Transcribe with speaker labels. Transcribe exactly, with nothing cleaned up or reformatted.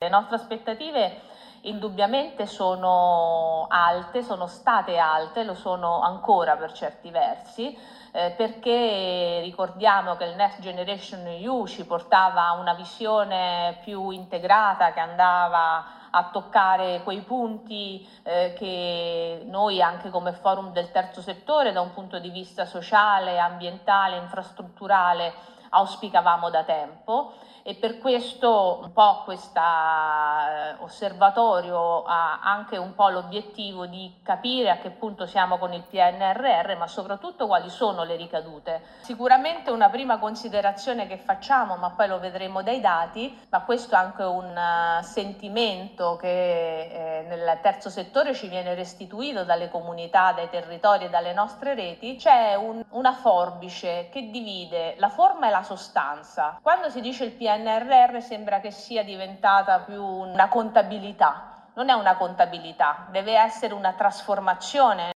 Speaker 1: nostre aspettative indubbiamente sono alte, sono state alte, lo sono ancora per certi versi, eh, perché ricordiamo che il Next Generation E U ci portava a una visione più integrata che andava a toccare quei punti eh, che noi anche come forum del terzo settore da un punto di vista sociale, ambientale, infrastrutturale auspicavamo da tempo, e per questo un po' questo eh, osservatorio ha anche un po' l'obiettivo di capire a che punto siamo con il P N R R, ma soprattutto quali sono le ricadute. Sicuramente una prima considerazione che facciamo, ma poi lo vedremo dai dati, ma questo è anche un uh, sentimento che eh, nel terzo settore ci viene restituito dalle comunità, dai territori e dalle nostre reti. C'è un, una forbice che divide la forma e la sostanza. Quando si dice il P N R R sembra che sia diventata più una contabilità. Non è una contabilità, deve essere una trasformazione